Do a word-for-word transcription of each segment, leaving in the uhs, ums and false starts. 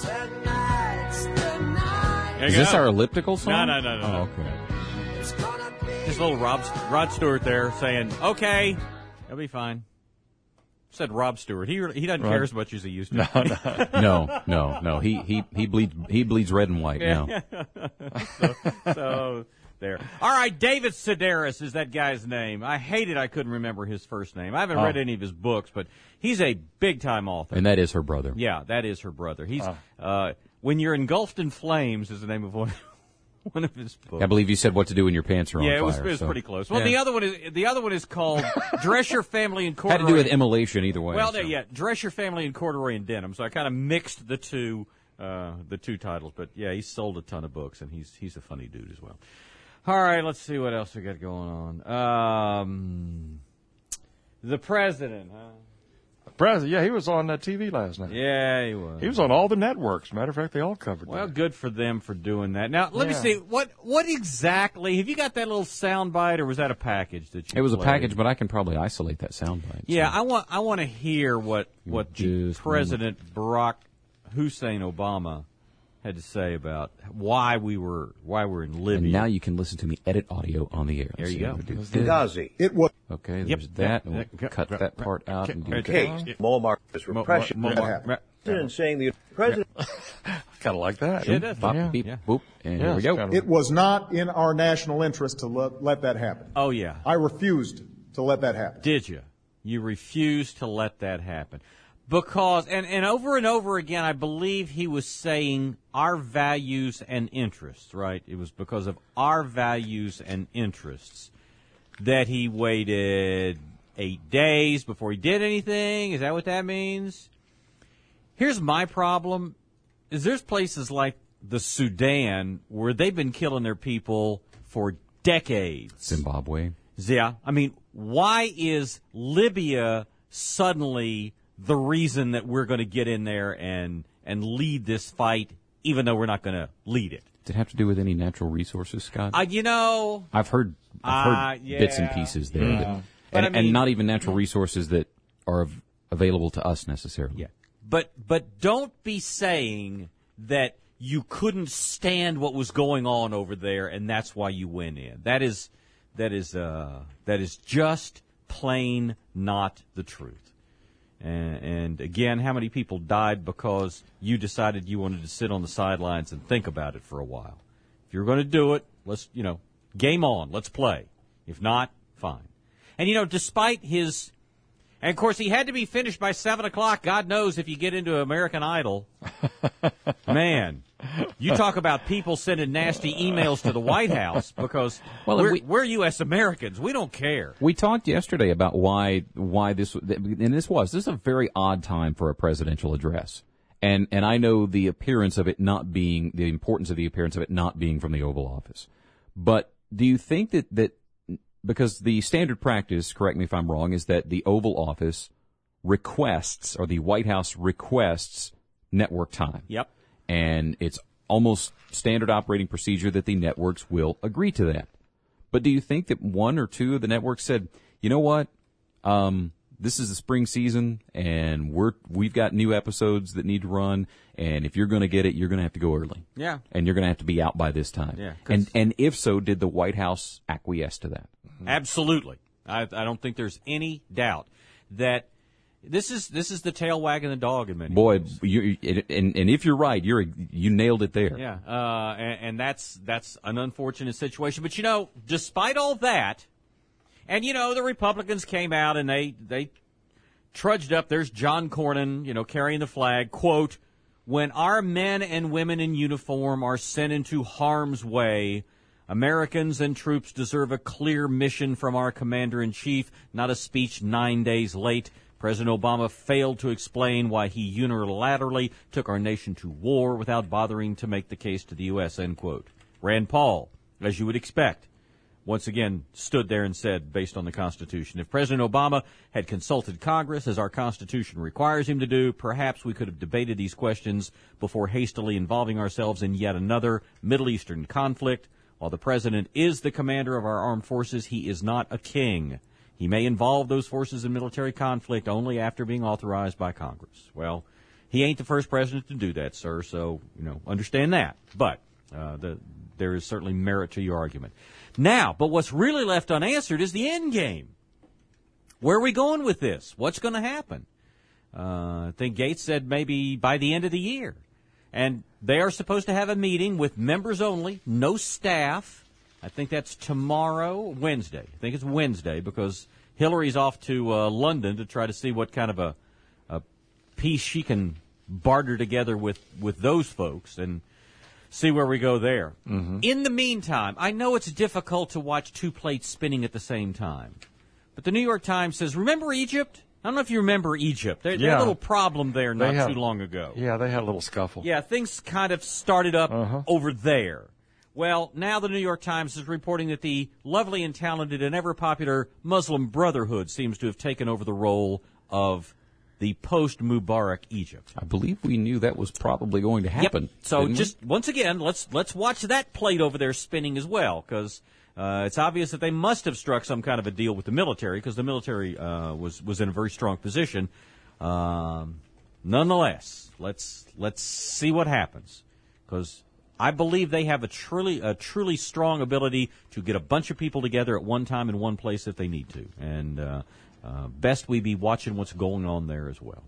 Is this our elliptical song? No, no, no, no. Oh, okay. Just a little Rob, Rod Stewart there saying, okay, it'll be fine. Said Rob Stewart. He he doesn't Rod. care as much as he used to. No, no, no, no, no. He he he bleeds he bleeds red and white now. so, so there. All right, David Sedaris is that guy's name. I hated I couldn't remember his first name. I haven't Oh. read any of his books, but he's a big time author. And that is her brother. Yeah, that is her brother. He's Oh. uh, When You're Engulfed in Flames is the name of one, one of his books. I believe you said what to do when your pants are on yeah, fire. it was, it was so. pretty close. Well, Yeah. the other one is the other one is called Dress Your Family in Corduroy. Had to do with immolation either way. Well, so. yeah, Dress Your Family in Corduroy and Denim. So I kind of mixed the two, uh, the two titles. But yeah, he sold a ton of books, and he's he's a funny dude as well. All right, let's see what else we got going on. Um, the president, huh? President, yeah, he was on uh, T V last night. Yeah, he was. He was on all the networks. Matter of fact, they all covered Well, that. good for them for doing that. Now, let me Yeah. see what what exactly have you got that little sound bite, or was that a package that you? It was a played? package, but I can probably isolate that soundbite. Yeah, so. I want I want to hear what what the Just President Barack Hussein Obama had to say about why we were why we're in Libya. And now you can listen to me edit audio on the air. There you So go. I'm gonna do this. Benghazi. It was Okay, Yep. there's that. Yep. We'll Yep. cut Yep. that part out and do Okay. that. case. Muammar is Mo- repression. mo- mo- The mo- president saying the president. Kind of like that. Yeah, it does. Bop, Yeah. beep, Yeah. boop, and Yeah, here we it's go. kind of- It was not in our national interest to let, let that happen. Oh yeah, I refused to let that happen. did you? You refused to let that happen because and and over and over again, I believe he was saying our values and interests. Right? It was because of our values and interests that he waited eight days before he did anything. Is that what that means? Here's my problem, is there's places like the Sudan where they've been killing their people for decades. Zimbabwe. Yeah. I mean, why is Libya suddenly the reason that we're going to get in there and, and lead this fight, even though we're not going to lead it? Does it have to do with any natural resources, Scott? Uh, you know, I've heard, I've heard Uh, yeah. bits and pieces there, Yeah. that- But and, I mean- and not even natural resources that are av- available to us necessarily. yeah. But but don't be saying that you couldn't stand what was going on over there, and that's why you went in. That is that is uh, that is just plain not the truth. And, and again, how many people died because you decided you wanted to sit on the sidelines and think about it for a while? If you're going to do it, let's you know, game on. Let's play. If not, fine. And you know, despite his And, of course, he had to be finished by seven o'clock. God knows if you get into American Idol. Man, you talk about people sending nasty emails to the White House because Well, and we're, we- we're U S Americans. We don't care. We talked yesterday about why why this and this was this is a very odd time for a presidential address, and and I know the appearance of it not being the importance of the appearance of it not being from the Oval Office, but do you think that that because the standard practice, correct me if I'm wrong, is that the Oval Office requests or the White House requests network time, Yep. and it's almost standard operating procedure that the networks will agree to that. But do you think that one or two of the networks said, you know what, um, this is the spring season, and we're we've got new episodes that need to run, and if you're going to get it, you're going to have to go early, Yeah. and you're going to have to be out by this time. Yeah, 'cause- and and if so, did the White House acquiesce to that? Absolutely. I, I don't think there's any doubt that this is this is the tail wagging the dog in many Boy, ways. you and and if you're right, you're you nailed it there. Yeah, uh, and, and that's that's an unfortunate situation. But you know, despite all that, and you know, the Republicans came out and they they trudged up. There's John Cornyn, you know, carrying the flag. Quote: "When our men and women in uniform are sent into harm's way, Americans and troops deserve a clear mission from our commander-in-chief, not a speech nine days late." President Obama failed to explain why he unilaterally took our nation to war without bothering to make the case to the U S, end quote. Rand Paul, as you would expect, once again stood there and said, based on the Constitution, if President Obama had consulted Congress, as our Constitution requires him to do, perhaps we could have debated these questions before hastily involving ourselves in yet another Middle Eastern conflict. While the President is the commander of our armed forces, he is not a king. He may involve those forces in military conflict only after being authorized by Congress. Well, He ain't the first president to do that, sir, so, you know, understand that. But uh, the, there is certainly merit to your argument. Now, but what's really left unanswered is the end game. Where are we going with this? What's going to happen? Uh, I think Gates said maybe by the end of the year. And they are supposed to have a meeting with members only, no staff. I think that's tomorrow, Wednesday. I think it's Wednesday because Hillary's off to uh, London to try to see what kind of a, a piece she can barter together with, with those folks and see where we go there. Mm-hmm. In the meantime, I know it's difficult to watch two plates spinning at the same time. But the New York Times says, remember Egypt? I don't know if you remember Egypt. There, yeah. There was a little problem there not had, too long ago. Yeah, they had a little scuffle. Yeah, things kind of started up uh-huh. over there. Well, now the New York Times is reporting that the lovely and talented and ever-popular Muslim Brotherhood seems to have taken over the role of the post-Mubarak Egypt. I believe we knew that was probably going to happen. Yep. So just we? once again, let's let's watch that plate over there spinning as well, because Uh, it's obvious that they must have struck some kind of a deal with the military because the military uh, was was in a very strong position. Um, nonetheless, let's let's see what happens because I believe they have a truly a truly strong ability to get a bunch of people together at one time in one place if they need to, and uh, uh, best we be watching what's going on there as well.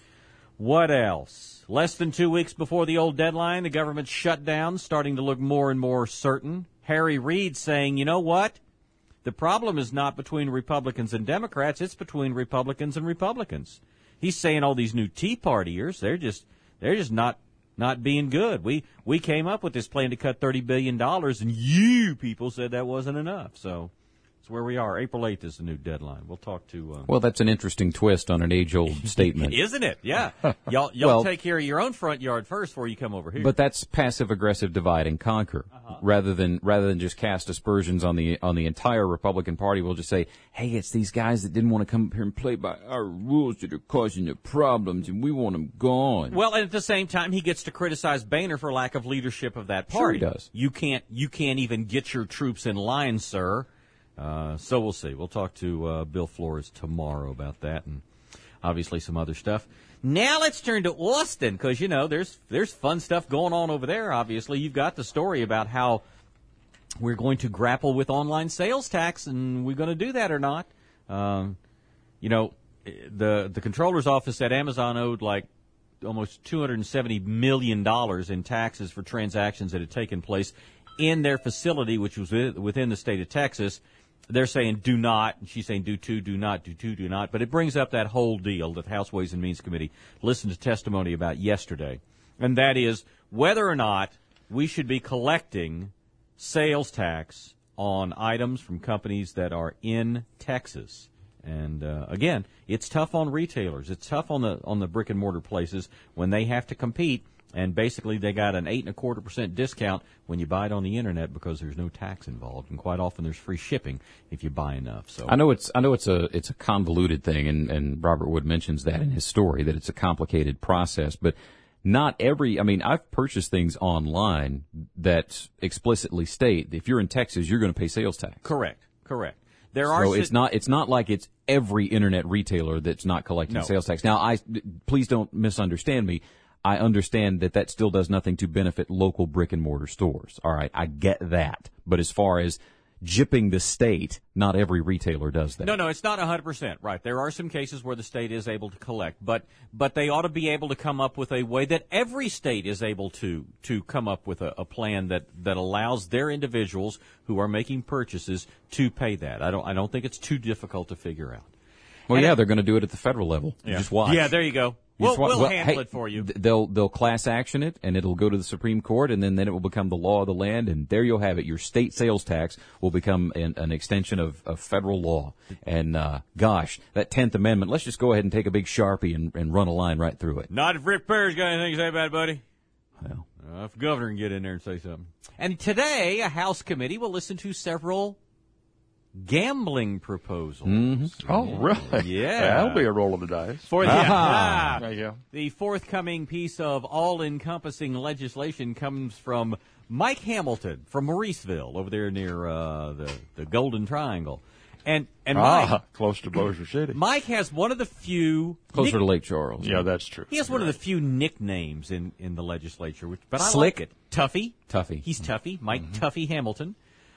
What else? Less than two weeks before the old deadline, the government shutdown starting to look more and more certain. Harry Reid saying, you know what? The problem is not between Republicans and Democrats, it's between Republicans and Republicans. He's saying all these new Tea Partiers, they're just they're just not not being good. We we came up with this plan to cut thirty billion dollars, and you people said that wasn't enough. So that's where we are. April eighth is the new deadline. We'll talk to... Uh, well, that's an interesting twist on an age-old statement. Isn't it? Yeah. Y'all, y'all well, take care of your own front yard first before you come over here. But that's passive-aggressive divide and conquer. Uh-huh. Rather than rather than just cast aspersions on the on the entire Republican Party, we'll just say, hey, it's these guys that didn't want to come up here and play by our rules that are causing the problems, and we want them gone. Well, and at the same time, he gets to criticize Boehner for lack of leadership of that party. Sure he does. You can't, you can't even get your troops in line, sir. Uh, so we'll see. We'll talk to uh, Bill Flores tomorrow about that and obviously some other stuff. Now let's turn to Austin because, you know, there's there's fun stuff going on over there, obviously. You've got the story about how we're going to grapple with online sales tax, and we're going to do that or not. Um, you know, the the controller's office said Amazon owed like almost two hundred seventy million dollars in taxes for transactions that had taken place in their facility, which was within the state of Texas. They're saying do not, and she's saying do two, do not, do two, do not. But it brings up that whole deal that the House Ways and Means Committee listened to testimony about yesterday, and that is whether or not we should be collecting sales tax on items from companies that are in Texas. And uh, again, it's tough on retailers. It's tough on the on the brick and mortar places when they have to compete. And basically, they got an eight and a quarter percent discount when you buy it on the internet because there's no tax involved, and quite often there's free shipping if you buy enough. So I know it's I know it's a it's a convoluted thing, and, and Robert Wood mentions that in his story that it's a complicated process. But not every I mean, I've purchased things online that explicitly state that if you're in Texas, you're going to pay sales tax. Correct, correct. There are so it's not it's not like it's every internet retailer that's not collecting no. sales tax. Now, I please don't misunderstand me. I understand that that still does nothing to benefit local brick and mortar stores. All right, I get that. But as far as gypping the state, not every retailer does that. No, no, it's not one hundred percent. Right. There are some cases where the state is able to collect, but but they ought to be able to come up with a way that every state is able to to come up with a, a plan that, that allows their individuals who are making purchases to pay that. I don't I don't think it's too difficult to figure out. Well, and yeah, it, they're going to do it at the federal level. Yeah. Just watch. Yeah, there you go. We'll, wa- we'll well, handle hey, it for you. They'll they'll class action it, and it'll go to the Supreme Court, and then, then it will become the law of the land, and there you'll have it. Your state sales tax will become an, an extension of, of federal law. And, uh, gosh, that tenth Amendment, let's just go ahead and take a big Sharpie and, and run a line right through it. Not if Rick Perry's got anything to say about it, buddy. Well, uh, if the governor can get in there and say something. And today, a House committee will listen to several gambling proposals. Mm-hmm. Oh, really? Yeah. That'll be a roll of the dice. For the, Ah. There you go. The forthcoming piece of all-encompassing legislation comes from Mike Hamilton from Mauriceville over there near uh, the, the Golden Triangle. And and Ah, Mike, close to Bossier City. Mike has one of the few Closer nick- to Lake Charles. Yeah, that's true. He has one of the few nicknames in, in the legislature, which, but I Slick. like it. Tuffy. Tuffy. He's Tuffy. Mike Tuffy Hamilton.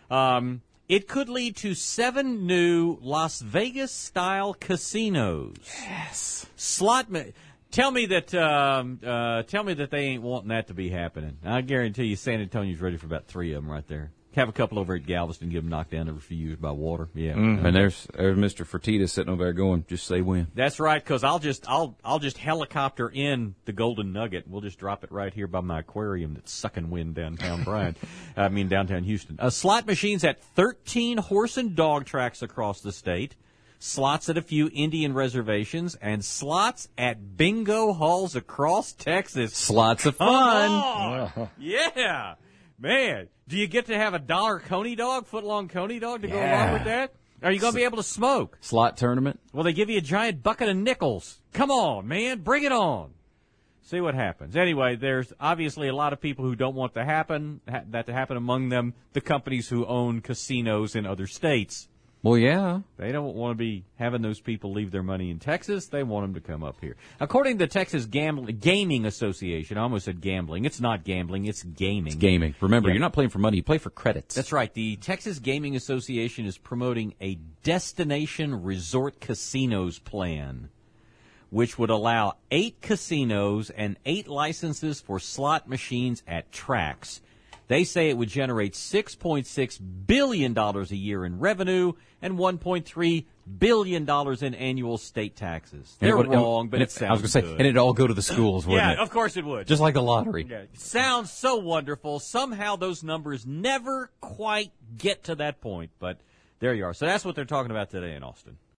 Um, it could lead to seven new Las Vegas-style casinos. Yes. Slot. Ma- tell me that. Um, uh, tell me that they ain't wanting that to be happening. I guarantee you, San Antonio's ready for about three of them right there. Have a couple over at Galveston, get them knocked down every few years by water. Yeah, And there's, there's Mister Fertitta sitting over there going, just say when. that's right. Because I'll just I'll I'll just helicopter in the Golden Nugget. We'll just drop it right here by my aquarium that's sucking wind downtown Bryan. I mean downtown Houston. Uh, slot machines at thirteen horse and dog tracks across the state. Slots at a few Indian reservations and slots at bingo halls across Texas. Slots of Come fun. on. Yeah. Man, do you get to have a dollar coney dog, foot-long coney dog to go Yeah. along with that? Are you going to be able to smoke? Slot tournament. Well, they give you a giant bucket of nickels. Come on, man, bring it on. See what happens. Anyway, there's obviously a lot of people who don't want to happen ha- that to happen. Among them, the companies who own casinos in other states. Well, yeah. They don't want to be having those people leave their money in Texas. They want them to come up here. According to the Texas Gambling Gaming Association, I almost said gambling. It's not gambling. It's gaming. It's gaming. Remember, Yeah. you're not playing for money. You play for credits. That's right. The Texas Gaming Association is promoting a destination resort casinos plan, which would allow eight casinos and eight licenses for slot machines at tracks. They say it would generate six point six billion dollars a year in revenue and one point three billion dollars in annual state taxes. And it They're would- and- wrong, but and it sounds I was going to say, good. and it'd all go to the schools, wouldn't Yeah, it? of course it would. Just like the lottery. Yeah, sounds so wonderful. Somehow those numbers never quite get to that point, but there you are. So that's what they're talking about today in Austin.